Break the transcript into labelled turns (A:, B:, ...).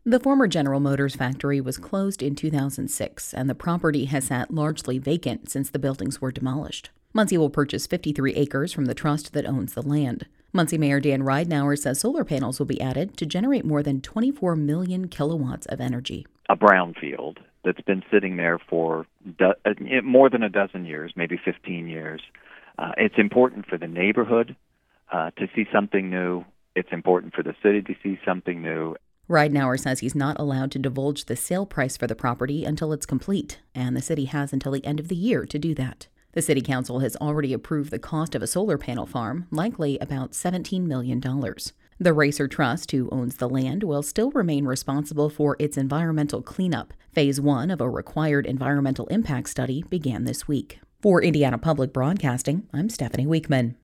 A: The former General Motors factory was closed in 2006, and the property has sat largely vacant since the buildings were demolished. Muncie will purchase 53 acres from the trust that owns the land. Muncie Mayor Dan Ridenour says solar panels will be added to generate more than 24 million kilowatts of energy.
B: A brownfield that's been sitting there for more than a dozen years, maybe 15 years. It's important for the neighborhood to see something new. It's important for the city to see something new.
A: Ridenour says he's not allowed to divulge the sale price for the property until it's complete, and the city has until the end of the year to do that. The City Council has already approved the cost of a solar panel farm, likely about $17 million. The Racer Trust, who owns the land, will still remain responsible for its environmental cleanup. Phase 1 of a required environmental impact study began this week. For Indiana Public Broadcasting, I'm Stephanie Weekman.